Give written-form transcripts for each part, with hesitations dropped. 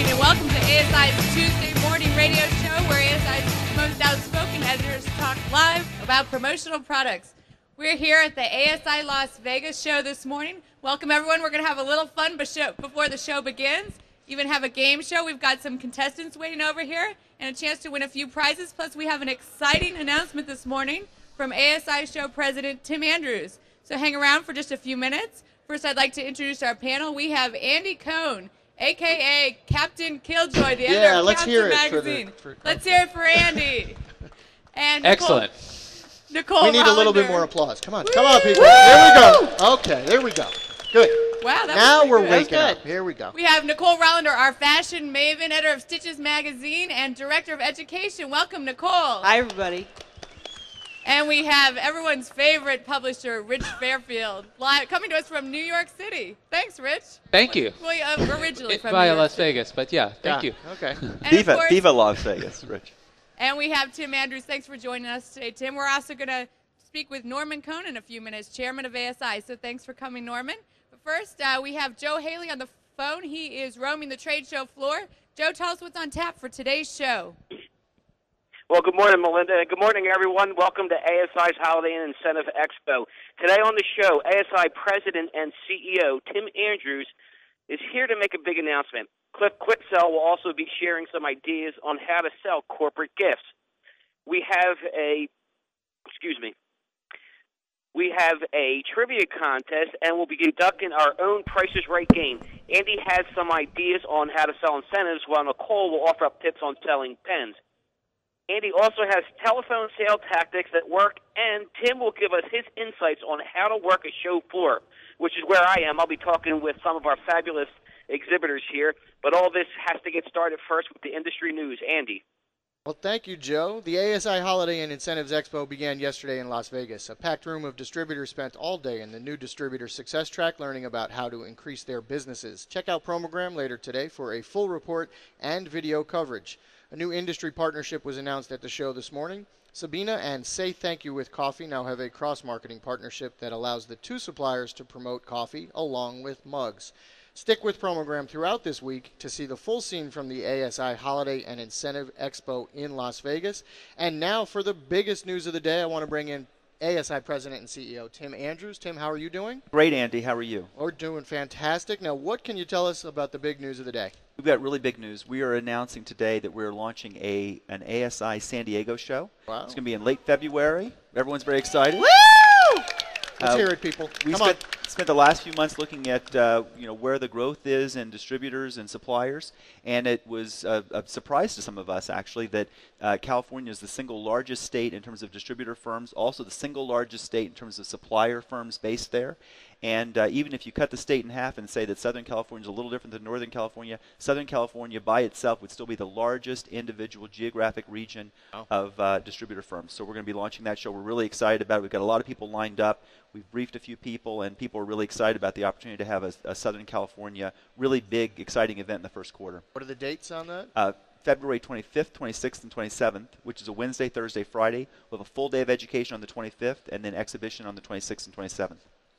morning and welcome to ASI's Tuesday morning radio show where ASI's most outspoken editors talk live about promotional products. We're here at the ASI Las Vegas show this morning. Welcome everyone. We're going to have a little fun before the show begins. Even have a game show. We've got some contestants waiting over here and a chance to win a few prizes. Plus we have an exciting announcement this morning from ASI show president Tim Andrews. So hang around for just a few minutes. First I'd like to introduce our panel. We have Andy Cohn, a.k.a. Captain Killjoy, the editor of Captain Magazine. Let's hear it for Andy. And Excellent. Nicole We need Rollander. a little bit more applause. Come on. Come on, people. There we go. Okay, there we go. Good. Wow, that Now was we're good. waking up. Here we go. We have Nicole Rollander, our fashion maven, editor of Stitches Magazine and director of education. Welcome, Nicole. Hi, everybody. And we have everyone's favorite publisher, Rich Fairfield, coming to us from New York City. Thanks, Rich. Thank you. Well, originally from New Via York Las City. Vegas, but yeah, thank you. Okay. And of course- Viva Las Vegas, Rich. And we have Tim Andrews. Thanks for joining us today, Tim. We're also going to speak with Norman Cohn in a few minutes, chairman of ASI. So thanks for coming, Norman. But first, we have Joe Haley on the phone. He is roaming the trade show floor. Joe, tell us what's on tap for today's show. Well, good morning, Melinda, and good morning, everyone. Welcome to ASI's Holiday and Incentive Expo. Today on the show, ASI President and CEO Tim Andrews is here to make a big announcement. Cliff Quitzel will also be sharing some ideas on how to sell corporate gifts. We have a trivia contest, and we'll be conducting our own Price is Right game. Andy has some ideas on how to sell incentives, while Nicole will offer up tips on selling pens. Andy also has telephone sale tactics that work, and Tim will give us his insights on how to work a show floor, which is where I am. I'll be talking with some of our fabulous exhibitors here, but all this has to get started first with the industry news. Andy. Well, thank you, Joe. The ASI Holiday and Incentives Expo began yesterday in Las Vegas. A packed room of distributors spent all day in the new Distributor Success Track learning about how to increase their businesses. Check out Promogram later today for a full report and video coverage. A new industry partnership was announced at the show this morning. Sabina and Say Thank You with Coffee now have a cross-marketing partnership that allows the two suppliers to promote coffee along with mugs. Stick with Promogram throughout this week to see the full scene from the ASI Holiday and Incentive Expo in Las Vegas. And now for the biggest news of the day, I want to bring in ASI President and CEO Tim Andrews. Tim, how are you doing? Great, Andy. How are you? We're doing fantastic. Now, what can you tell us about the big news of the day? We've got really big news. We are announcing today that we're launching an ASI San Diego show. Wow. It's going to be in late February. Everyone's very excited. Woo! Let's hear it, people. We spent the last few months looking at where the growth is in distributors and suppliers, and it was a surprise to some of us, actually, that California is the single largest state in terms of distributor firms, also the single largest state in terms of supplier firms based there. And even if you cut the state in half and say that Southern California is a little different than Northern California, Southern California by itself would still be the largest individual geographic region of distributor firms. So we're going to be launching that show. We're really excited about it. We've got a lot of people lined up. We've briefed a few people, and people are really excited about the opportunity to have a Southern California really big, exciting event in the first quarter. What are the dates on that? February 25th, 26th, and 27th, which is a Wednesday, Thursday, Friday. We'll have a full day of education on the 25th, and then exhibition on the 26th and 27th.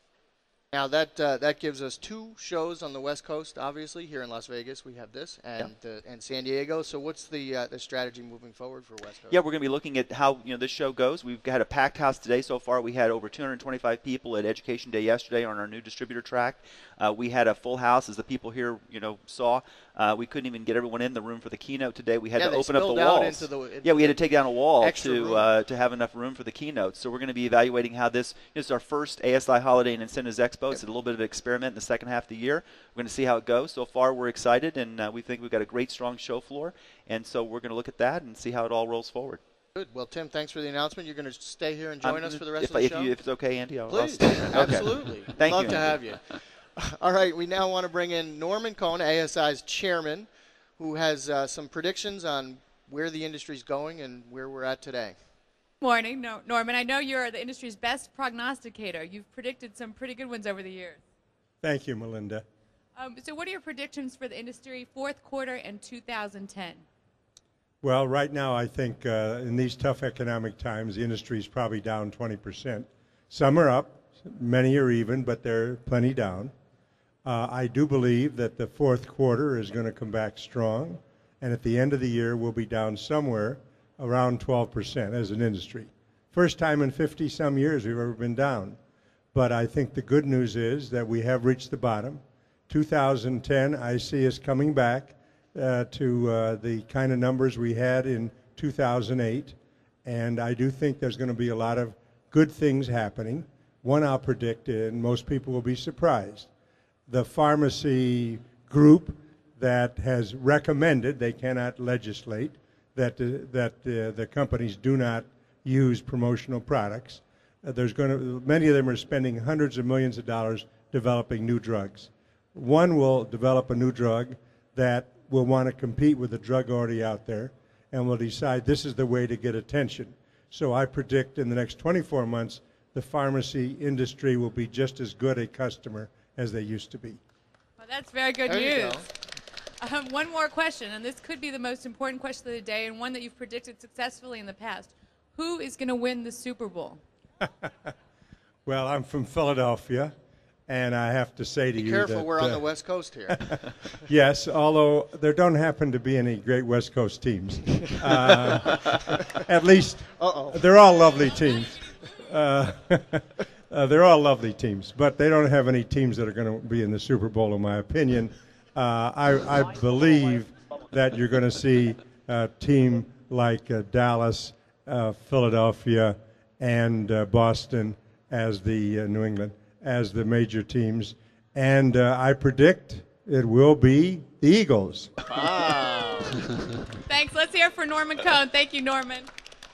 Now, that gives us two shows on the West Coast, obviously. Here in Las Vegas, we have this, and San Diego. So what's the strategy moving forward for West Coast? Yeah, we're going to be looking at how this show goes. We've had a packed house today so far. We had over 225 people at Education Day yesterday on our new distributor track. We had a full house, as the people here saw. We couldn't even get everyone in the room for the keynote today. We had to open up the walls. We had to take down a wall to have enough room for the keynote. So we're going to be evaluating how this is our first ASI Holiday and Incentives Expo. It's a little bit of an experiment in the second half of the year. We're going to see how it goes. So far, we're excited, and we think we've got a great, strong show floor. And so we're going to look at that and see how it all rolls forward. Good. Well, Tim, thanks for the announcement. You're going to stay here and join us for the rest of the show? If it's okay, Andy, I'll stay. Okay. Absolutely. Thank you. Love to have you. All right, we now want to bring in Norman Cohn, ASI's chairman, who has some predictions on where the industry's going and where we're at today. Morning, Norman. I know you're the industry's best prognosticator. You've predicted some pretty good ones over the years. Thank you, Melinda. So what are your predictions for the industry fourth quarter and 2010? Well, right now I think in these tough economic times, the industry is probably down 20%. Some are up, many are even, but they're plenty down. I do believe that the fourth quarter is going to come back strong, and at the end of the year we'll be down somewhere around 12% as an industry. First time in 50-some years we've ever been down. But I think the good news is that we have reached the bottom. 2010, I see us coming back to the kind of numbers we had in 2008, and I do think there's going to be a lot of good things happening. One I'll predict, and most people will be surprised. The pharmacy group that has recommended, they cannot legislate, that the companies do not use promotional products. Many of them are spending hundreds of millions of dollars developing new drugs. One will develop a new drug that will want to compete with the drug already out there and will decide this is the way to get attention. So I predict in the next 24 months the pharmacy industry will be just as good a customer as they used to be. Well, that's very good There you news. go. One more question, and this could be the most important question of the day and one that you've predicted successfully in the past. Who is going to win the Super Bowl? Well, I'm from Philadelphia, and I have to say to Be you careful, that we're on the West Coast here. yes, although there don't happen to be any great West Coast teams. At least they're all lovely teams. They're all lovely teams, but they don't have any teams that are going to be in the Super Bowl, in my opinion. I believe that you're going to see a team like Dallas, Philadelphia, and Boston as the New England as the major teams, and I predict it will be the Eagles. Wow. Thanks. Let's hear it for Norman Cohn. Thank you, Norman.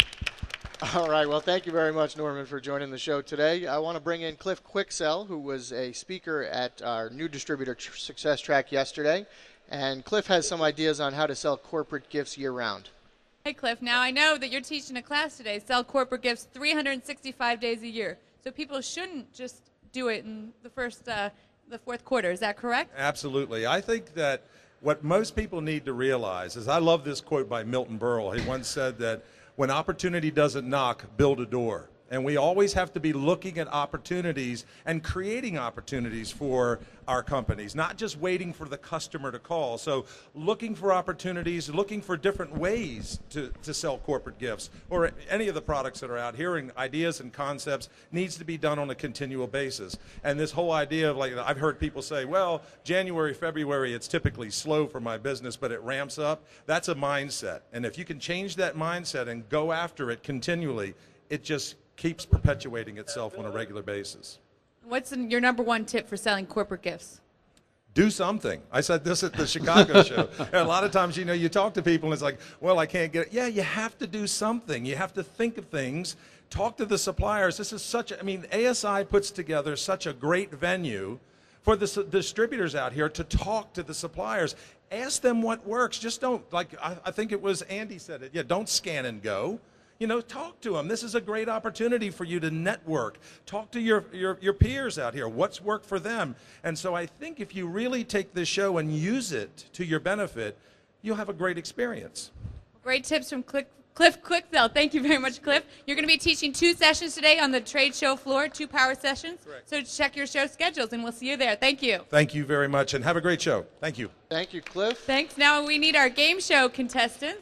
All right. Well, thank you very much, Norman, for joining the show today. I want to bring in Cliff Quicksell, who was a speaker at our new distributor success track yesterday. And Cliff has some ideas on how to sell corporate gifts year-round. Hey, Cliff. Now, I know that you're teaching a class today, sell corporate gifts 365 days a year. So people shouldn't just do it in the fourth quarter. Is that correct? Absolutely. I think that what most people need to realize is, I love this quote by Milton Berle. He once said that when opportunity doesn't knock, build a door. And we always have to be looking at opportunities and creating opportunities for our companies, not just waiting for the customer to call. So looking for opportunities, looking for different ways to sell corporate gifts or any of the products that are out here, and ideas and concepts needs to be done on a continual basis. And this whole idea of, like, I've heard people say, well, January, February, it's typically slow for my business, but it ramps up. That's a mindset. And if you can change that mindset and go after it continually, it just keeps perpetuating itself on a regular basis. What's your number one tip for selling corporate gifts? Do something. I said this at the Chicago show. And a lot of times, you talk to people and it's like, well, I can't get it. Yeah, you have to do something. You have to think of things. Talk to the suppliers. This is ASI puts together such a great venue for the distributors out here to talk to the suppliers. Ask them what works. Just don't, I think it was Andy said it. Yeah, don't scan and go. Talk to them. This is a great opportunity for you to network. Talk to your peers out here. What's worked for them? And so I think if you really take this show and use it to your benefit, you'll have a great experience. Great tips from Cliff Quicksell. Thank you very much, Cliff. You're going to be teaching 2 sessions today on the trade show floor, 2 power sessions. Correct. So check your show schedules, and we'll see you there. Thank you. Thank you very much, and have a great show. Thank you. Thank you, Cliff. Thanks. Now we need our game show contestants.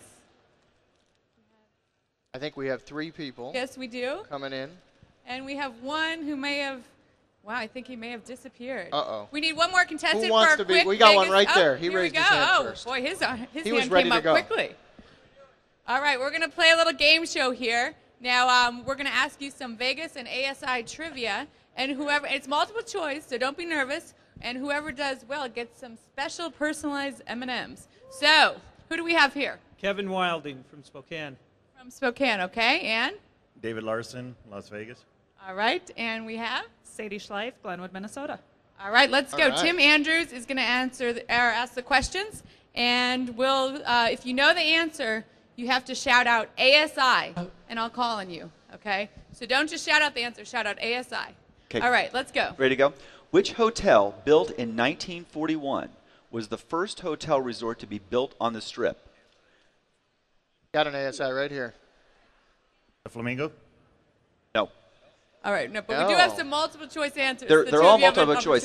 I think we have 3 people. Yes, we do. Coming in. And we have one who may have, I think he may have disappeared. Uh-oh. We need one more contestant Who wants for to a be? quick We got one Vegas. right there. He Here we raised go. his hand first. Boy, his hand was ready came to up go. quickly. All right, we're going to play a little game show here. Now, we're going to ask you some Vegas and ASI trivia, and it's multiple choice, so don't be nervous, and whoever does well gets some special personalized M&Ms. So, who do we have here? Kevin Wilding from Spokane. From Spokane, okay, and? David Larson, Las Vegas. All right, and we have? Sadie Schleif, Glenwood, Minnesota. All right, let's go. All right. Tim Andrews is going to ask the questions, and we'll, if you know the answer, you have to shout out ASI, and I'll call on you, okay? So don't just shout out the answer, shout out ASI. Okay. All right, let's go. Ready to go? Which hotel, built in 1941, was the first hotel resort to be built on the Strip? Got an ASI right here. The Flamingo? No. All right, no, but we do have some multiple choice answers. They're The two all of you have an multiple choice.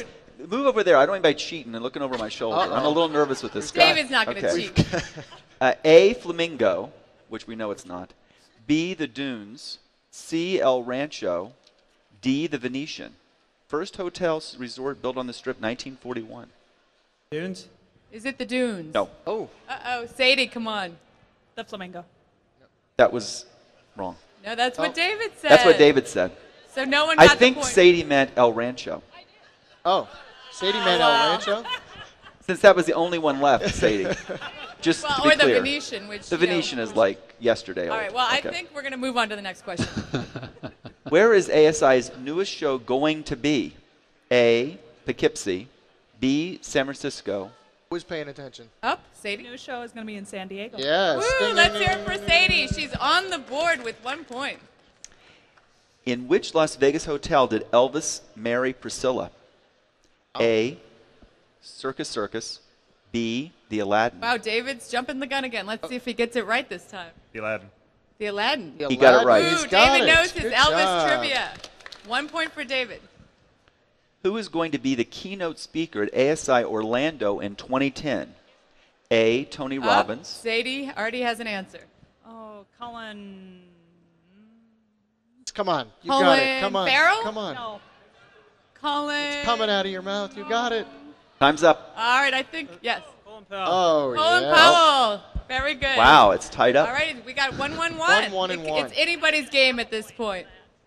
Move over there. I don't mean by cheating and looking over my shoulder. Uh-oh. I'm a little nervous with this guy. David's not going to Okay. cheat. A, Flamingo, which we know it's not. B, the Dunes. C, El Rancho. D, the Venetian. First hotel resort built on the Strip, 1941. Dunes? Is it the Dunes? No, Oh, Uh-oh. Sadie, come on. The Flamingo. that was wrong. No, that's what Oh. David said. That's what David said. So no one I got think the point. Sadie meant El Rancho. oh. Sadie Man wow. El Rancho? Since that was the only one left, Sadie. Just Well, to be or the clear. Venetian, which The you know, Venetian is like yesterday All old. right. Well, Okay. I think we're going to move on to the next question. Where is ASI's newest show going to be? A, Poughkeepsie. B, San Francisco. Who's paying attention? Up, Sadie. New show is going to be in San Diego. Yes. Woo, Ding, let's ding, hear ding, it for ding, ding, Sadie. She's on the board with 1 point. In which Las Vegas hotel did Elvis marry Priscilla? A, Circus. B, the Aladdin. Wow, David's jumping the gun again. Let's see if he gets it right this time. The Aladdin. The Aladdin. The He got it Aladdin. right. He's Ooh, got David it. knows his Good Elvis job. trivia. 1 point for David. Who is going to be the keynote speaker at ASI Orlando in 2010? A, Tony Up. Robbins. Sadie already has an answer. Oh, Colin. Come on. You got it. Colin Come on. Farrell? Come on. No. Colin. It's coming out of your mouth. You got it. Time's up. All right, I think, yes. Colin Powell. Oh, Colin yeah. Powell. Very good. Wow, it's tied up. All right, we got 1-1-1. 1-1 and 1. It's anybody's game at this point.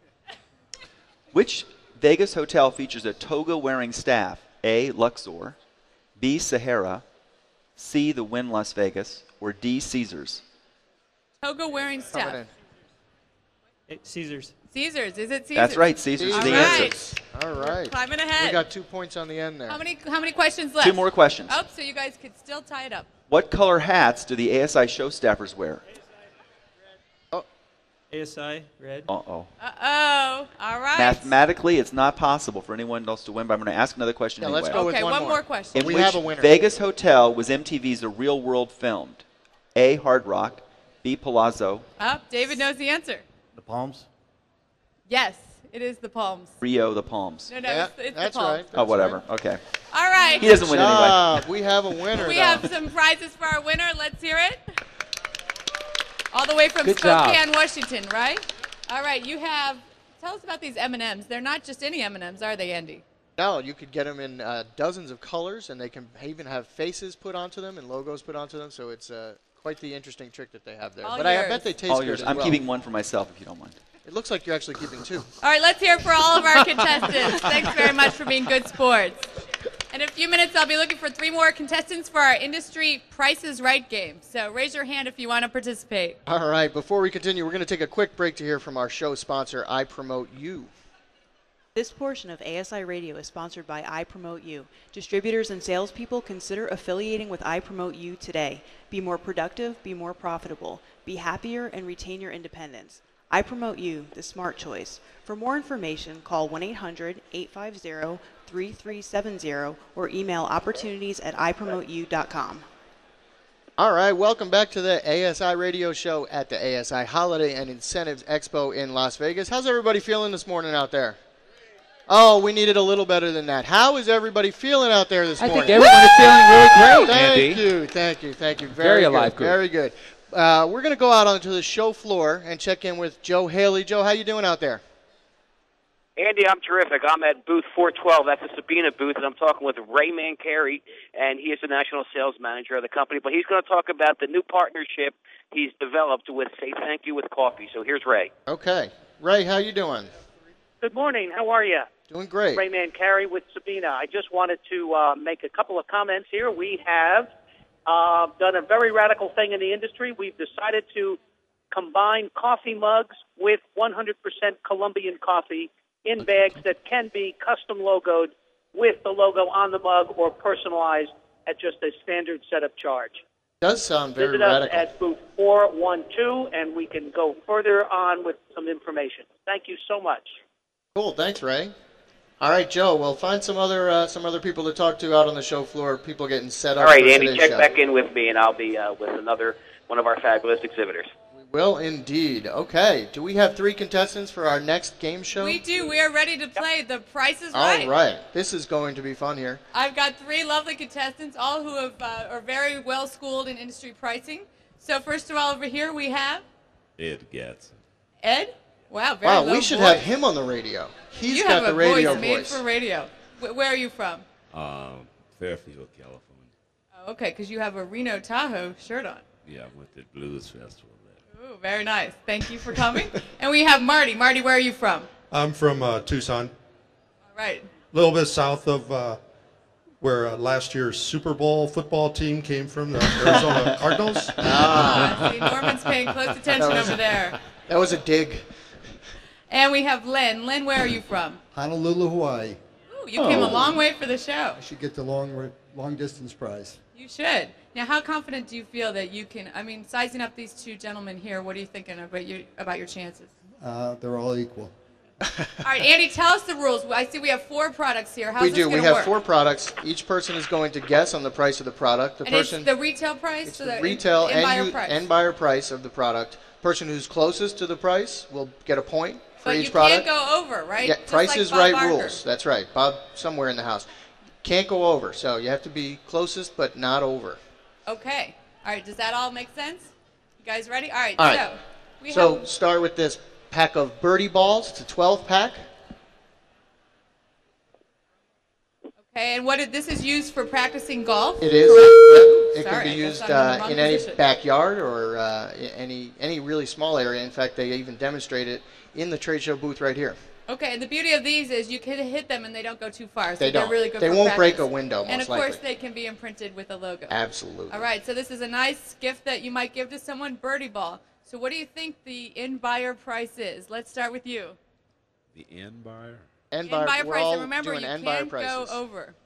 Which Vegas hotel features a toga-wearing staff? A, Luxor. B, Sahara. C, the Wynn Las Vegas. Or D, Caesars. Toga wearing Coming staff. in. Caesars. Caesars. Is it Caesars? That's right, Caesars is All the right. answer. All right. Climbing We ahead. got 2 points on the end there. How many questions left? 2 more questions. Oh, so you guys could still tie it up. What color hats do the ASI show staffers wear? ASI, red. Uh-oh. Uh-oh. All right. Mathematically, it's not possible for anyone else to win, but I'm going to ask another question Yeah, anyway. let's go with Okay, one one more. more question. In We which have a winner. Vegas hotel was MTV's The Real World filmed? A, Hard Rock. B, Palazzo. Up. David knows the answer. The Palms. Yes, it is the Palms. Rio, the Palms. No, Yeah, it's the that's Palms. right. Oh, whatever. Okay. All right. He doesn't win anyway. Job. We have a winner. We though. have some prizes for our winner. Let's hear it. All the way from Good job. Spokane, Washington, right? All right, you have, tell us about these M&Ms. They're not just any M&Ms, are they, Andy? No, you could get them in dozens of colors, and they can even have faces put onto them and logos put onto them. So it's quite the interesting trick that they have there. All But I yours. bet they taste All good yours. as I'm well. keeping one for myself, if you don't mind. It looks like you're actually keeping 2. All right, let's hear it for all of our contestants. Thanks very much for being good sports. In a few minutes, I'll be looking for 3 more contestants for our industry Price is Right game. So raise your hand if you want to participate. All right, before we continue, we're going to take a quick break to hear from our show sponsor, I Promote You. This portion of ASI Radio is sponsored by I Promote You. Distributors and salespeople, consider affiliating with I Promote You today. Be more productive, be more profitable, be happier, and retain your independence. I Promote You, the smart choice. For more information, call 1-800-850-3370 or email opportunities@ipromoteyou.com. All right, welcome back to the ASI Radio Show at the ASI Holiday and Incentives Expo in Las Vegas. How's everybody feeling this morning out there? Oh, we needed a little better than that. How is everybody feeling out there this I morning? think everyone is feeling really great, Andy. Thank you. Very good, alive group. Very good. We're going to go out onto the show floor and check in with Joe Haley. Joe, how you doing out there? Andy, I'm terrific. I'm at booth 412. That's the Sabina booth, and I'm talking with Ray Mancari, and he is the national sales manager of the company. But he's going to talk about the new partnership he's developed with Say Thank You with Coffee. So here's Ray. Okay. Ray, how you doing? Good morning. How are you? Doing great. Ray Mancari with Sabina. I just wanted to make a couple of comments here. We have done a very radical thing in the industry. We've decided to combine coffee mugs with 100% Colombian coffee in bags that can be custom logoed with the logo on the mug or personalized at just a standard setup charge. Does sound very Visit us radical. at booth 412, and we can go further on with some information. Thank you so much. Cool. Thanks, Ray. All right, Joe. Well, find some other people to talk to out on the show floor. People getting set up. All right, for Andy, today's check show. back in with me, and I'll be with another one of our fabulous exhibitors. We Will indeed. Okay. Do we have 3 contestants for our next game show? We do. We are ready to play The Price is Right. All right. This is going to be fun here. I've got 3 lovely contestants, all who have, are very well schooled in industry pricing. So first of all, over here we have Ed Gatson. Ed. Wow, very Wow, low we should voice. have him on the radio. He's you got have the radio a voice made voice. for radio. Where are you from? Fairfield, California. Oh, okay, because you have a Reno Tahoe shirt on. Yeah, I went to the Blues Festival there. Ooh, very nice. Thank you for coming. And we have Marty. Marty, where are you from? I'm from Tucson, All right. a little bit south of where last year's Super Bowl football team came from, the Arizona Cardinals. See, Norman's paying close attention over there. That was a dig. And we have Len. Len, where are you from? Honolulu, Hawaii. Ooh, you came a long way for the show. I should get the long distance prize. You should. Now, how confident do you feel that you can, I mean, sizing up these 2 gentlemen here, what are you thinking about your chances? They're all equal. All right, Andy, tell us the rules. I see we have 4 products here. How's We this do. going We to have work? 4 products. Each person is going to guess on the price of the product. The And person it's the retail price? It's so the retail end-buyer price. and buyer price of the product. Person who's closest to the price will get a point for But each you product. can't go over, right? Yeah, Just Price like is Bob Right Barker. rules. That's right. Bob, somewhere in the house. Can't go over, so you have to be closest but not over. Okay. All right, does that all make sense? You guys ready? All right, All right. so we So have... start with this pack of birdie balls. It's a 12 pack. Okay, and this is used for practicing golf? It is. Correct? It Sorry, can I be guess used I'm in the wrong in any position. backyard or any really small area. In fact, they even demonstrate it in the trade show booth right here. Okay, and the beauty of these is you can hit them and they don't go too far. So They they're don't. really good They for won't break practice. a window, And most of course, likely. they can be imprinted with a logo. Absolutely. All right, so this is a nice gift that you might give to someone, birdie ball. So what do you think the in-buyer price is? Let's start with you. The end buyer? In-buyer we're price, all and remember, doing you end-buyer can't go prices. over.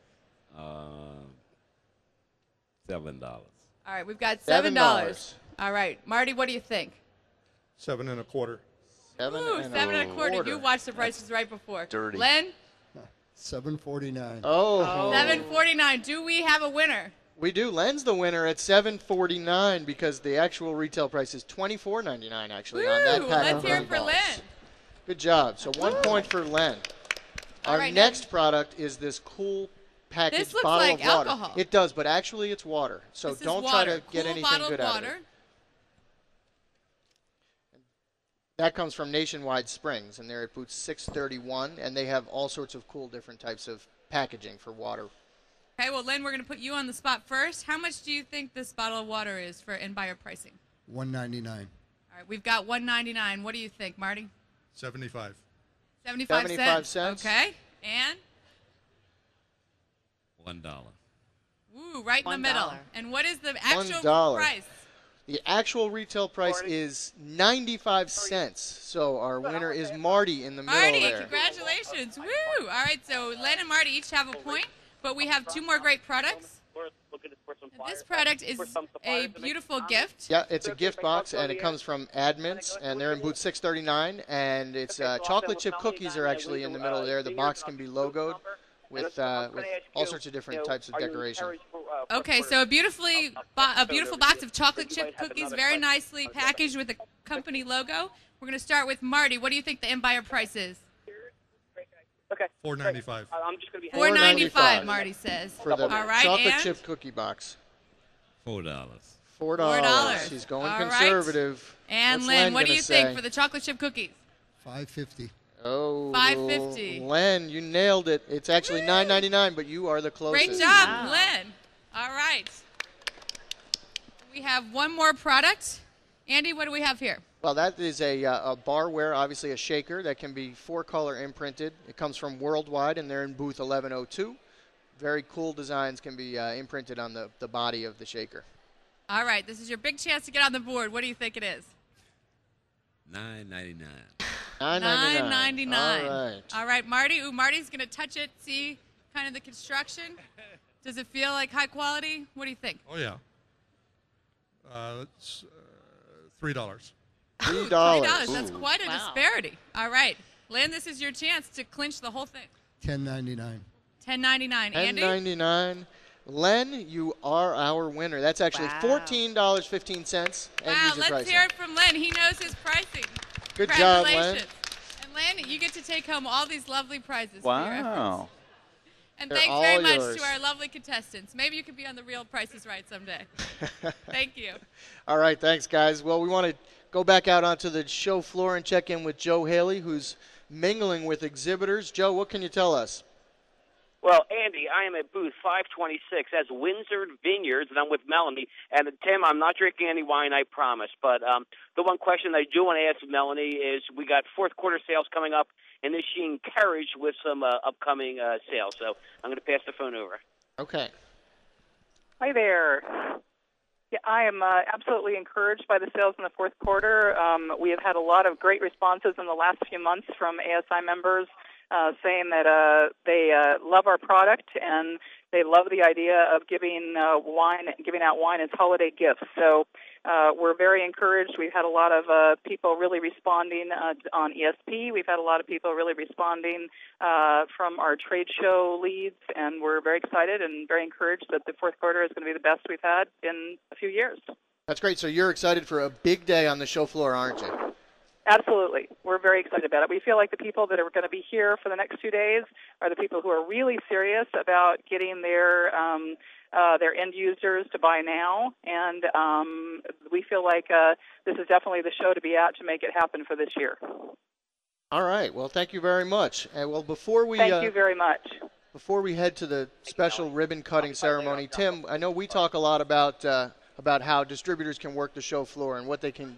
$7. All right, we've got $7. $7. All right, Marty, what do you think? 7 1/4. Ooh, 7 1/4. You watched The Prices Right before. dirty. Len? $7.49. Oh. 7.49. Do we have a winner? We do. Len's the winner at $7.49 because the actual retail price is $24.99 actually on that Woo, pack let's of hear birdie it for balls. Len. Good job. So 1 point for Len. All Our right, now- next product is this cool packaged This looks bottle like of water. alcohol. It does, but actually it's water. So This is don't water. try to get Cool anything bottle good of out water. of it. That comes from Nationwide Springs, and they're at booth 631, and they have all sorts of cool different types of packaging for water. Okay, well, Len, we're going to put you on the spot first. How much do you think this bottle of water is for in-buyer pricing? $1.99. All right, we've got $1.99. What do you think, Marty? 75. 75 75 cents. cents. Okay, and? $1. Ooh, right in the middle. And what is the actual $1. price? The actual retail price is 95 cents. So our winner is Marty in the middle Marty, there. congratulations. Woo! All right, so Len and Marty each have a point, but we have 2 more great products. This product is a beautiful gift. Yeah, it's a gift box, and it comes from Admints, and they're in booth 639, and it's chocolate chip cookies are actually in the middle there. The box can be logoed with all sorts of different types of decoration. Okay, so a beautiful box of chocolate chip cookies, very nicely packaged with a company logo. We're going to start with Marty. What do you think the in-buyer price is? Okay. $4.95. I'm just going to be $4.95, Marty says. For the All right, chocolate and chip cookie box. $4. $4. He's going All right. conservative. And What's Len, what do gonna you think say? for the chocolate chip cookies? $5.50. Oh, $5.50. Len, you nailed it. It's actually $9.99, but you are the closest. Great job, Len. All right. We have one more product. Andy, what do we have here? Well, that is a barware, obviously a shaker that can be 4-color imprinted. It comes from Worldwide, and they're in booth 1102. Very cool designs can be imprinted on the body of the shaker. All right, this is your big chance to get on the board. What do you think it is? $9.99. $9.99. All right. All right, Marty. Ooh, Marty's going to touch it, see kind of the construction. Does it feel like high quality? What do you think? Oh, yeah. It's $3. $3. $3. That's quite a disparity. All right. Lynn, this is your chance to clinch the whole thing. $10.99. $10.99. Andy? $10.99. Len, you are our winner. That's actually $14.15. Wow, let's hear it from Len. He knows his pricing. Good job, Len. Congratulations. And Len, you get to take home all these lovely prizes for your efforts. Wow. And They're thanks all very much yours. to our lovely contestants. Maybe you could be on the Real Price is Right someday. Thank you. All right, thanks, guys. Well, we want to go back out onto the show floor and check in with Joe Haley, who's mingling with exhibitors. Joe, what can you tell us? Well, Andy, I am at booth 526. That's Windsor Vineyards, and I'm with Melanie. And Tim, I'm not drinking any wine, I promise. But the one question I do want to ask Melanie is, we got fourth quarter sales coming up, and is she encouraged with some upcoming sales? So I'm going to pass the phone over. Okay. Hi there. Yeah, I am absolutely encouraged by the sales in the fourth quarter. We have had a lot of great responses in the last few months from ASI members saying that they love our product and they love the idea of giving out wine as holiday gifts. So we're very encouraged. We've had a lot of people really responding on ESP. We've had a lot of people really responding from our trade show leads, and we're very excited and very encouraged that the fourth quarter is going to be the best we've had in a few years. That's great. So you're excited for a big day on the show floor, aren't you? Absolutely. We're very excited about it. We feel like the people that are going to be here for the next 2 days are the people who are really serious about getting their end users to buy now, and we feel like this is definitely the show to be at to make it happen for this year. All right. Well, thank you very much. Well, before we Thank you very much. Before we head to the special ribbon cutting ceremony, Tim, I know we talk a lot about how distributors can work the show floor and what they can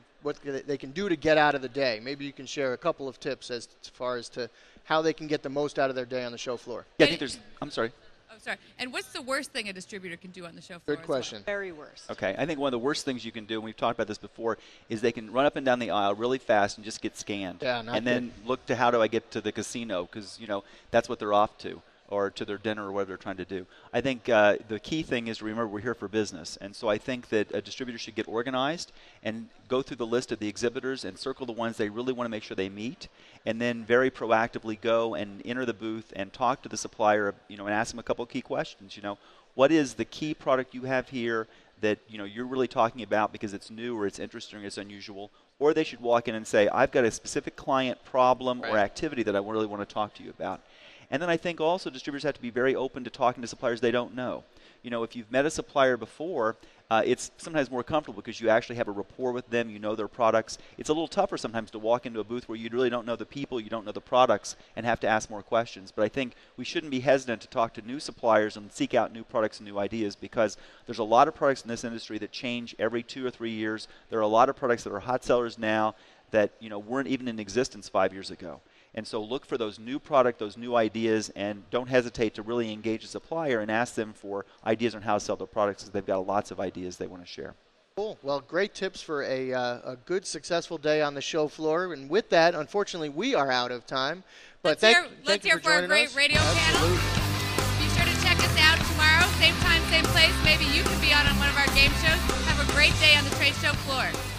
do to get out of the day. Maybe you can share a couple of tips as far as to how they can get the most out of their day on the show floor. Yeah, I think there's. I'm sorry. Oh, sorry. And what's the worst thing a distributor can do on the show floor? Good question. Very worst. Okay, I think one of the worst things you can do, and we've talked about this before, is they can run up and down the aisle really fast and just get scanned. Yeah, not and then good. look to how do I get to the casino, because, that's what they're off to, or to their dinner or whatever they're trying to do. I think the key thing is to remember we're here for business. And so I think that a distributor should get organized and go through the list of the exhibitors and circle the ones they really want to make sure they meet, and then very proactively go and enter the booth and talk to the supplier, and ask them a couple of key questions. What is the key product you have here that you're really talking about because it's new or it's interesting or it's unusual? Or they should walk in and say, I've got a specific client problem or activity that I really want to talk to you about. And then I think also distributors have to be very open to talking to suppliers they don't know. If you've met a supplier before, it's sometimes more comfortable because you actually have a rapport with them, you know their products. It's a little tougher sometimes to walk into a booth where you really don't know the people, you don't know the products, and have to ask more questions. But I think we shouldn't be hesitant to talk to new suppliers and seek out new products and new ideas, because there's a lot of products in this industry that change every 2 or 3 years. There are a lot of products that are hot sellers now that weren't even in existence 5 years ago. And so look for those new product, those new ideas, and don't hesitate to really engage a supplier and ask them for ideas on how to sell their products, because they've got lots of ideas they want to share. Cool. Well, great tips for a good, successful day on the show floor. And with that, unfortunately, we are out of time. But Let's hear for our great radio panel. Be sure to check us out tomorrow, same time, same place. Maybe you could be on one of our game shows. Have a great day on the trade show floor.